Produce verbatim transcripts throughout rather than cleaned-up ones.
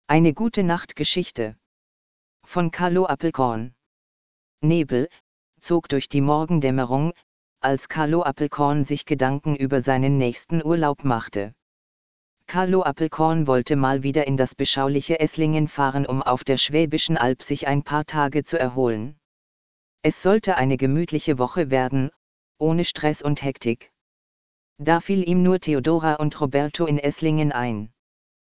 Eine gute Nachtgeschichte. Von Carlo Appelkorn. Nebel zog durch die Morgendämmerung, als Carlo Appelkorn sich Gedanken über seinen nächsten Urlaub machte. Carlo Appelkorn wollte mal wieder in das beschauliche Esslingen fahren, um auf der Schwäbischen Alb sich ein paar Tage zu erholen. Es sollte eine gemütliche Woche werden, ohne Stress und Hektik. Da fiel ihm nur Theodora und Roberto in Esslingen ein.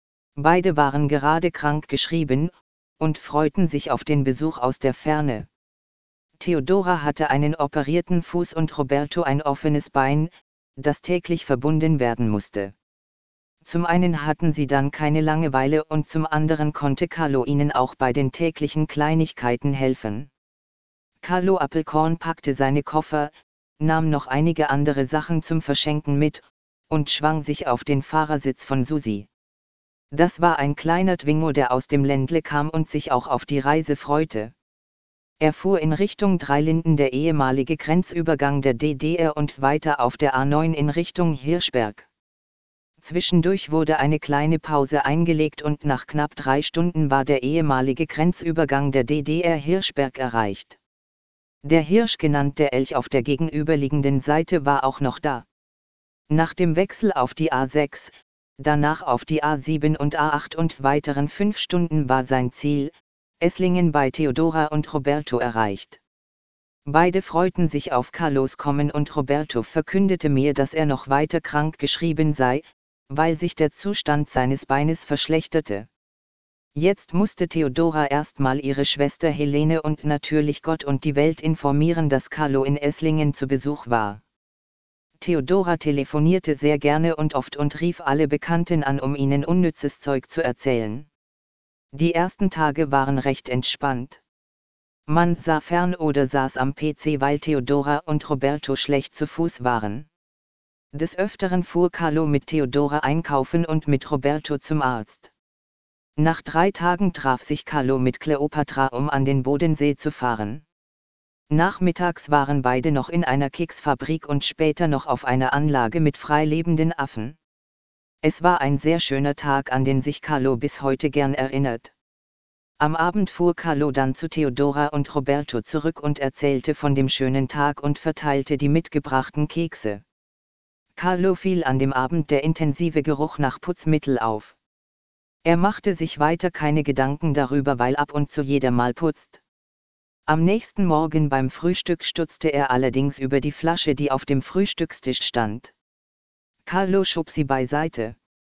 Beide waren gerade krank geschrieben und freuten sich auf den Besuch aus der Ferne. Theodora hatte einen operierten Fuß und Roberto ein offenes Bein, das täglich verbunden werden musste. Zum einen hatten sie dann keine Langeweile und zum anderen konnte Carlo ihnen auch bei den täglichen Kleinigkeiten helfen. Carlo Appelkorn packte seine Koffer, nahm noch einige andere Sachen zum Verschenken mit und schwang sich auf den Fahrersitz von Susi. Das war ein kleiner Twingo, der aus dem Ländle kam und sich auch auf die Reise freute. Er fuhr in Richtung Dreilinden, der ehemalige Grenzübergang der D D R, und weiter auf der A neun in Richtung Hirschberg. Zwischendurch wurde eine kleine Pause eingelegt und nach knapp drei Stunden war der ehemalige Grenzübergang der D D R Hirschberg erreicht. Der Hirsch, genannt der Elch, auf der gegenüberliegenden Seite war auch noch da. Nach dem Wechsel auf die A sechs, danach auf die A sieben und A acht und weiteren fünf Stunden war sein Ziel, Esslingen bei Theodora und Roberto, erreicht. Beide freuten sich auf Carlos Kommen und Roberto verkündete mir, dass er noch weiter krank geschrieben sei, weil sich der Zustand seines Beines verschlechterte. Jetzt musste Theodora erstmal ihre Schwester Helene und natürlich Gott und die Welt informieren, dass Carlo in Esslingen zu Besuch war. Theodora telefonierte sehr gerne und oft und rief alle Bekannten an, um ihnen unnützes Zeug zu erzählen. Die ersten Tage waren recht entspannt. Man sah fern oder saß am P C, weil Theodora und Roberto schlecht zu Fuß waren. Des Öfteren fuhr Carlo mit Theodora einkaufen und mit Roberto zum Arzt. Nach drei Tagen traf sich Carlo mit Kleopatra, um an den Bodensee zu fahren. Nachmittags waren beide noch in einer Keksfabrik und später noch auf einer Anlage mit freilebenden Affen. Es war ein sehr schöner Tag, an den sich Carlo bis heute gern erinnert. Am Abend fuhr Carlo dann zu Theodora und Roberto zurück und erzählte von dem schönen Tag und verteilte die mitgebrachten Kekse. Carlo fiel an dem Abend der intensive Geruch nach Putzmittel auf. Er machte sich weiter keine Gedanken darüber, weil ab und zu jeder mal putzt. Am nächsten Morgen beim Frühstück stutzte er allerdings über die Flasche, die auf dem Frühstückstisch stand. Carlo schob sie beiseite.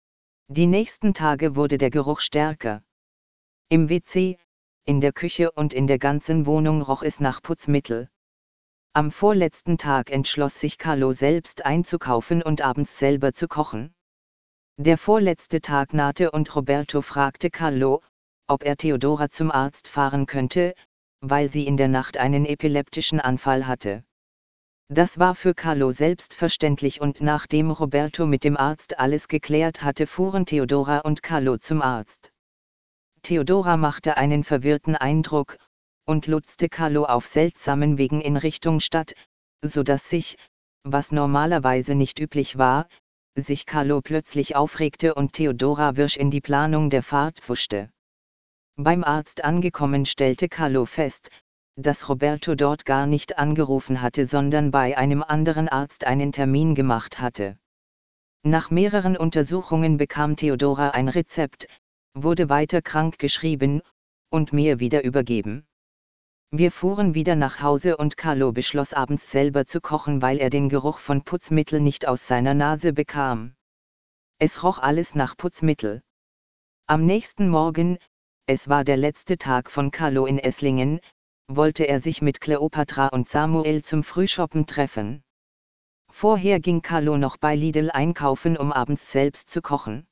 Die nächsten Tage wurde der Geruch stärker. Im W C, in der Küche und in der ganzen Wohnung roch es nach Putzmittel. Am vorletzten Tag entschloss sich Carlo, selbst einzukaufen und abends selber zu kochen. Der vorletzte Tag nahte und Roberto fragte Carlo, ob er Theodora zum Arzt fahren könnte, weil sie in der Nacht einen epileptischen Anfall hatte. Das war für Carlo selbstverständlich und nachdem Roberto mit dem Arzt alles geklärt hatte, fuhren Theodora und Carlo zum Arzt. Theodora machte einen verwirrten Eindruck und lotste Carlo auf seltsamen Wegen in Richtung Stadt, so dass sich, was normalerweise nicht üblich war, sich Carlo plötzlich aufregte und Theodora wirsch in die Planung der Fahrt pfuschte. Beim Arzt angekommen stellte Carlo fest, dass Roberto dort gar nicht angerufen hatte, sondern bei einem anderen Arzt einen Termin gemacht hatte. Nach mehreren Untersuchungen bekam Theodora ein Rezept, wurde weiter krank geschrieben und mir wieder übergeben. Wir fuhren wieder nach Hause und Carlo beschloss, abends selber zu kochen, weil er den Geruch von Putzmittel nicht aus seiner Nase bekam. Es roch alles nach Putzmittel. Am nächsten Morgen, es war der letzte Tag von Carlo in Esslingen, wollte er sich mit Kleopatra und Samuel zum Frühshoppen treffen. Vorher ging Carlo noch bei Lidl einkaufen, um abends selbst zu kochen.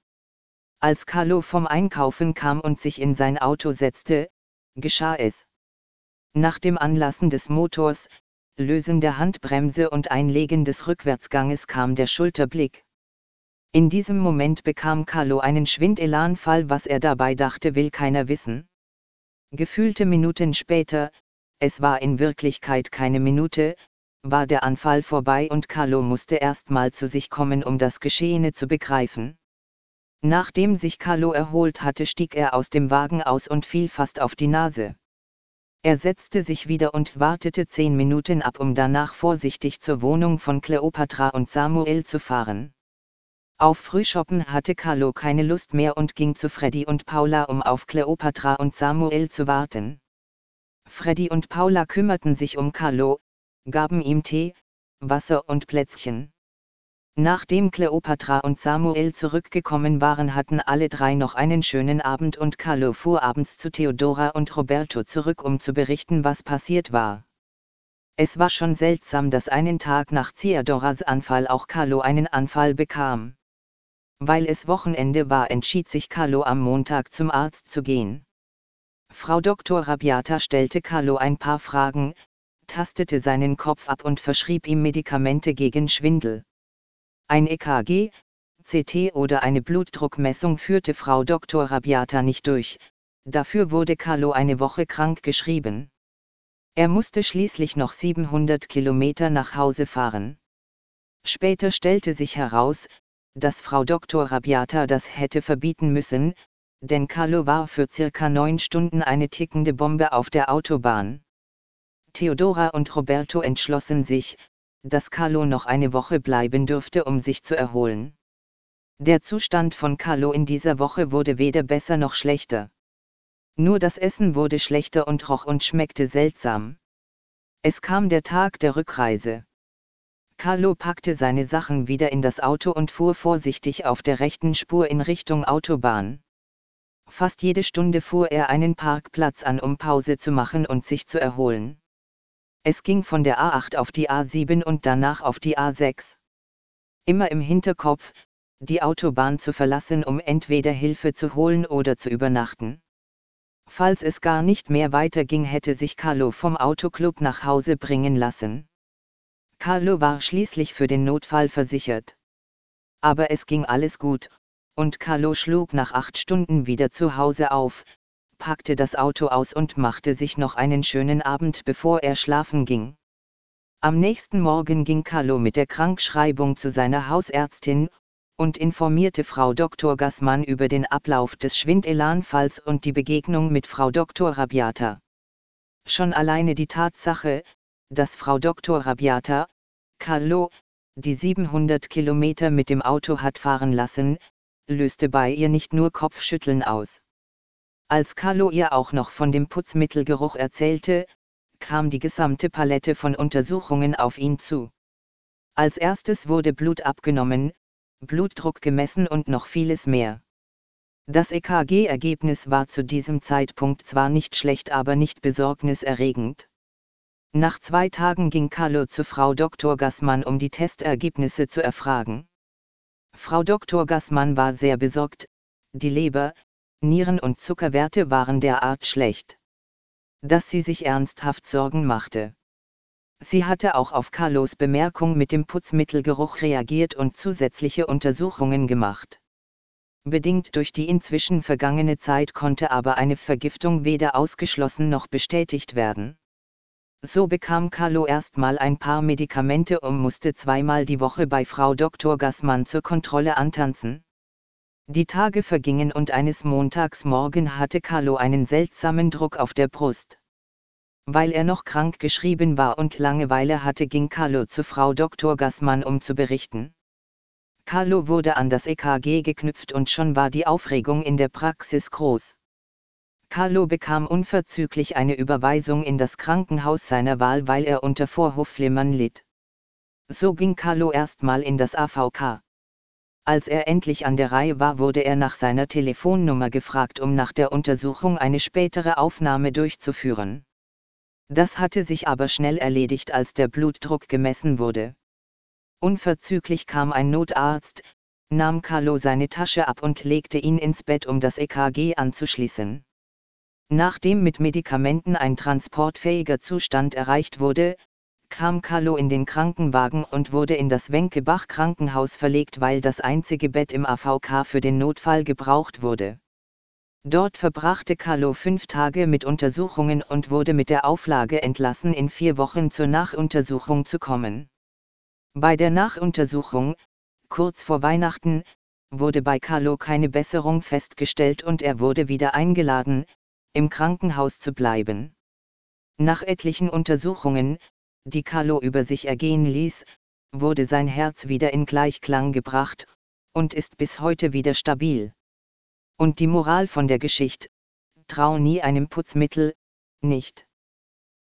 Als Carlo vom Einkaufen kam und sich in sein Auto setzte, geschah es. Nach dem Anlassen des Motors, Lösen der Handbremse und Einlegen des Rückwärtsganges kam der Schulterblick. In diesem Moment bekam Carlo einen Schwindelanfall. Was er dabei dachte, will keiner wissen. Gefühlte Minuten später, es war in Wirklichkeit keine Minute, war der Anfall vorbei und Carlo musste erst mal zu sich kommen, um das Geschehene zu begreifen. Nachdem sich Carlo erholt hatte, stieg er aus dem Wagen aus und fiel fast auf die Nase. Er setzte sich wieder und wartete zehn Minuten ab, um danach vorsichtig zur Wohnung von Kleopatra und Samuel zu fahren. Auf Frühschoppen hatte Carlo keine Lust mehr und ging zu Freddy und Paula, um auf Kleopatra und Samuel zu warten. Freddy und Paula kümmerten sich um Carlo, gaben ihm Tee, Wasser und Plätzchen. Nachdem Kleopatra und Samuel zurückgekommen waren, hatten alle drei noch einen schönen Abend und Carlo fuhr abends zu Theodora und Roberto zurück, um zu berichten, was passiert war. Es war schon seltsam, dass einen Tag nach Theodoras Anfall auch Carlo einen Anfall bekam. Weil es Wochenende war, entschied sich Carlo am Montag zum Arzt zu gehen. Frau Doktor Rabiata stellte Carlo ein paar Fragen, tastete seinen Kopf ab und verschrieb ihm Medikamente gegen Schwindel. Ein E K G, C T oder eine Blutdruckmessung führte Frau Doktor Rabiata nicht durch, dafür wurde Carlo eine Woche krank geschrieben. Er musste schließlich noch siebenhundert Kilometer nach Hause fahren. Später stellte sich heraus, dass Frau Doktor Rabiata das hätte verbieten müssen, denn Carlo war für circa neun Stunden eine tickende Bombe auf der Autobahn. Theodora und Roberto entschlossen sich, dass Carlo noch eine Woche bleiben dürfte, um sich zu erholen. Der Zustand von Carlo in dieser Woche wurde weder besser noch schlechter. Nur das Essen wurde schlechter und roch und schmeckte seltsam. Es kam der Tag der Rückreise. Carlo packte seine Sachen wieder in das Auto und fuhr vorsichtig auf der rechten Spur in Richtung Autobahn. Fast jede Stunde fuhr er einen Parkplatz an, um Pause zu machen und sich zu erholen. Es ging von der A acht auf die A sieben und danach auf die A sechs. Immer im Hinterkopf, die Autobahn zu verlassen, um entweder Hilfe zu holen oder zu übernachten. Falls es gar nicht mehr weiterging, hätte sich Carlo vom Autoclub nach Hause bringen lassen. Carlo war schließlich für den Notfall versichert. Aber es ging alles gut, und Carlo schlug nach acht Stunden wieder zu Hause auf, packte das Auto aus und machte sich noch einen schönen Abend, bevor er schlafen ging. Am nächsten Morgen ging Carlo mit der Krankschreibung zu seiner Hausärztin und informierte Frau Doktor Gassmann über den Ablauf des Schwindelanfalls und die Begegnung mit Frau Doktor Rabiata. Schon alleine die Tatsache, dass Frau Doktor Rabiata, Carlo, die siebenhundert Kilometer mit dem Auto hat fahren lassen, löste bei ihr nicht nur Kopfschütteln aus. Als Carlo ihr auch noch von dem Putzmittelgeruch erzählte, kam die gesamte Palette von Untersuchungen auf ihn zu. Als erstes wurde Blut abgenommen, Blutdruck gemessen und noch vieles mehr. Das E K G-Ergebnis war zu diesem Zeitpunkt zwar nicht schlecht, aber nicht besorgniserregend. Nach zwei Tagen ging Carlo zu Frau Doktor Gassmann, um die Testergebnisse zu erfragen. Frau Doktor Gassmann war sehr besorgt, die Leber, Nieren und Zuckerwerte waren derart schlecht, dass sie sich ernsthaft Sorgen machte. Sie hatte auch auf Carlos Bemerkung mit dem Putzmittelgeruch reagiert und zusätzliche Untersuchungen gemacht. Bedingt durch die inzwischen vergangene Zeit konnte aber eine Vergiftung weder ausgeschlossen noch bestätigt werden. So bekam Carlo erstmal ein paar Medikamente und musste zweimal die Woche bei Frau Doktor Gassmann zur Kontrolle antanzen. Die Tage vergingen und eines Montagsmorgen hatte Carlo einen seltsamen Druck auf der Brust. Weil er noch krank geschrieben war und Langeweile hatte, ging Carlo zu Frau Doktor Gassmann, um zu berichten. Carlo wurde an das E K G geknüpft und schon war die Aufregung in der Praxis groß. Carlo bekam unverzüglich eine Überweisung in das Krankenhaus seiner Wahl, weil er unter Vorhofflimmern litt. So ging Carlo erstmal in das A V K. Als er endlich an der Reihe war, wurde er nach seiner Telefonnummer gefragt, um nach der Untersuchung eine spätere Aufnahme durchzuführen. Das hatte sich aber schnell erledigt, als der Blutdruck gemessen wurde. Unverzüglich kam ein Notarzt, nahm Carlo seine Tasche ab und legte ihn ins Bett, um das E K G anzuschließen. Nachdem mit Medikamenten ein transportfähiger Zustand erreicht wurde, kam Carlo in den Krankenwagen und wurde in das Wenkebach-Krankenhaus verlegt, weil das einzige Bett im A V K für den Notfall gebraucht wurde. Dort verbrachte Carlo fünf Tage mit Untersuchungen und wurde mit der Auflage entlassen, in vier Wochen zur Nachuntersuchung zu kommen. Bei der Nachuntersuchung, kurz vor Weihnachten, wurde bei Carlo keine Besserung festgestellt und er wurde wieder eingeladen, im Krankenhaus zu bleiben. Nach etlichen Untersuchungen, die Carlo über sich ergehen ließ, wurde sein Herz wieder in Gleichklang gebracht, und ist bis heute wieder stabil. Und die Moral von der Geschichte: Trau nie einem Putzmittel, nicht.